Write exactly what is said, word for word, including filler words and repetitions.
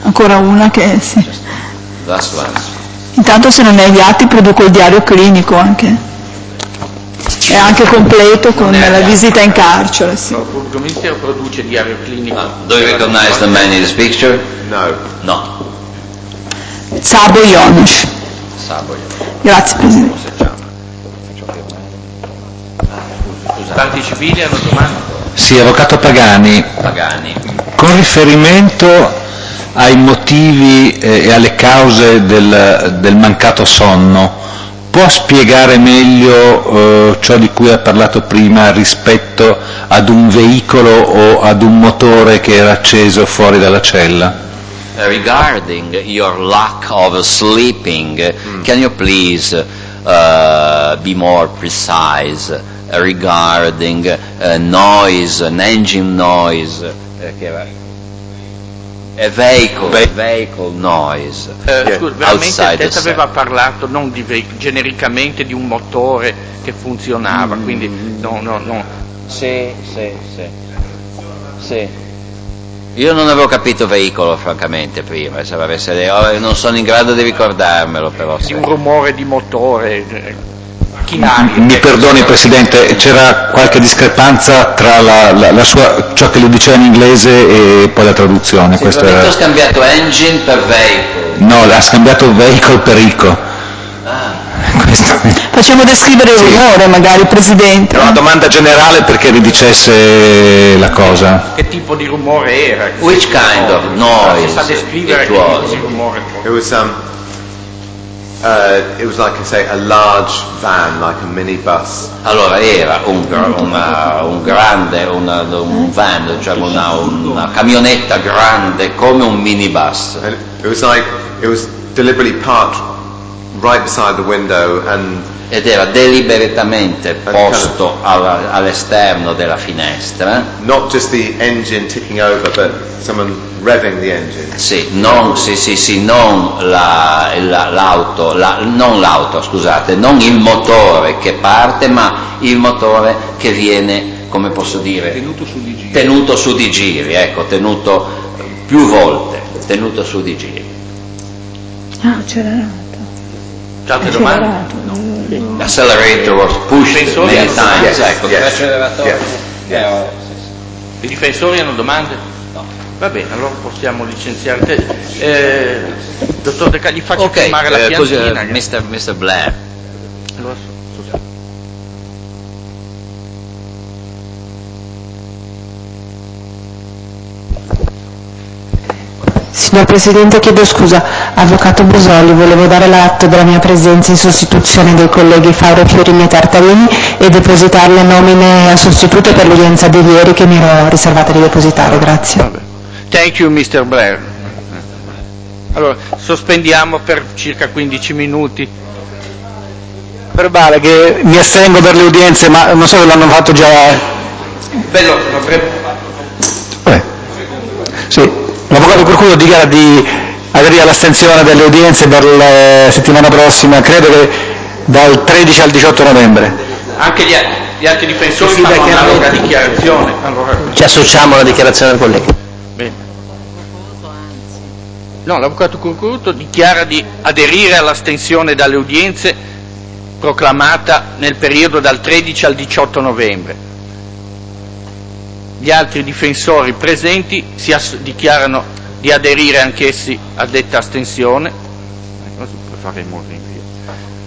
Ancora una che sì. Last one. Intanto se non hai gli atti produco il diario clinico anche. È anche completo con la visita in carcere. Sì. Il pubblico ministero produce diario clinico. No. Do you recognize the man in this picture? No. No. Sabo Ionush. Sabo Ionush. Grazie Presidente. Parti civili hanno domande? Sì, Avvocato Pagani. Pagani. Con riferimento ai motivi eh, e alle cause del, del mancato sonno, può spiegare meglio eh, ciò di cui ha parlato prima rispetto ad un veicolo o ad un motore che era acceso fuori dalla cella? Uh, regarding your lack of sleeping, mm. can you please uh, be more precise regarding uh, noise, an engine noise, uh, che era a vehicle, a vehicle noise. Eh, yeah. Scusa, veramente Tess aveva set. parlato non di ve- genericamente di un motore che funzionava, mm. quindi no, no, no. Sì, sì, sì. Sì. Io non avevo capito veicolo, francamente, prima, se avesse, non sono in grado di ricordarmelo, però. Di un rumore di motore. Eh. Mi perdoni Presidente, c'era qualche discrepanza tra la, la, la sua, ciò che lui diceva in inglese e poi la traduzione. Sì, era... ho scambiato engine per vehicle. No, ha scambiato vehicle per ico. Ah. Facciamo descrivere il sì. rumore magari, Presidente. Era una domanda generale perché ridicesse la cosa. Che tipo di rumore era? Which kind of noise? Si sa descrivere che tipo di rumore. It was um Uh, it was like I say a large van, like a minibus. Allora era un, una, un grande, una, un van, diciamo una, una camionetta grande come un minibus. And it was like it was deliberately parked right beside the window and. Ed era deliberatamente posto alla, all'esterno della finestra. Not just the engine ticking over, but someone revving the engine. Sì, non, sì, sì, sì, non la, la, l'auto, la, non l'auto, scusate, non il motore che parte, ma il motore che viene, come posso dire, tenuto su di giri. Tenuto su di giri, ecco, tenuto più volte, tenuto su di giri. Ah, c'era. Altre domande? No. L'accelerator was pushed many times. Yes, ecco, yes, l'acceleratore. yes, yes. I difensori hanno domande? No. Va bene, allora possiamo licenziare. Eh, dottor De Cagli, faccio okay, firmare la uh, piantina. Uh, mister mister Blair. Allora, so, so. Signor Presidente, chiedo scusa. Avvocato Busoli, volevo dare l'atto della mia presenza in sostituzione dei colleghi Fauro Fiorini e Tartarini e depositare le nomine a sostituto per l'udienza di ieri che mi ero riservata di depositare. Grazie. Vabbè. Thank you, mister Blair. Allora, sospendiamo per circa quindici minuti. Verbale che mi astengo per le udienze, ma non so se l'hanno fatto già. Bello, avrebbe fatto. Sì. L'avvocato Curculo dichiara di aderire all'astensione delle udienze per la settimana prossima, credo che dal tredici al diciotto novembre. Anche gli, gli altri difensori sì, fanno analoga dichiarazione. Allora... Ci associamo alla dichiarazione del collega. Bene. No, l'avvocato Curcuto dichiara di aderire all'astensione dalle udienze proclamata nel periodo dal tredici al diciotto novembre. Gli altri difensori presenti si ass- dichiarano di aderire anch'essi a detta astensione. Così faremo il rinvio.